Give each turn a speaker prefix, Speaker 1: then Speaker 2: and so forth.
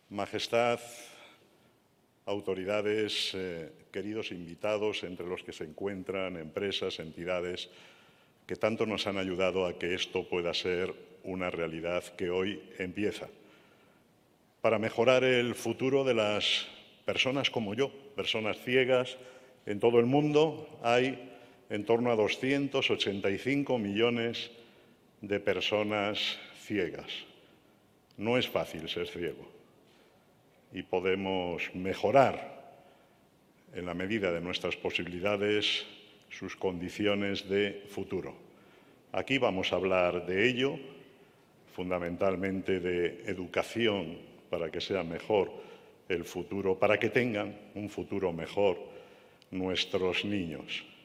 Speaker 1: Majestad, autoridades, queridos invitados, entre los que se encuentran empresas, entidades que tanto nos han ayudado a que esto pueda ser una realidad que hoy empieza. Para mejorar el futuro de las personas como yo, personas ciegas, en todo el mundo hay en torno a 285 millones de personas ciegas. No es fácil ser ciego y podemos mejorar, en la medida de nuestras posibilidades, sus condiciones de futuro. Aquí vamos a hablar de ello, fundamentalmente de educación para que sea mejor el futuro, para que tengan un futuro mejor nuestros niños.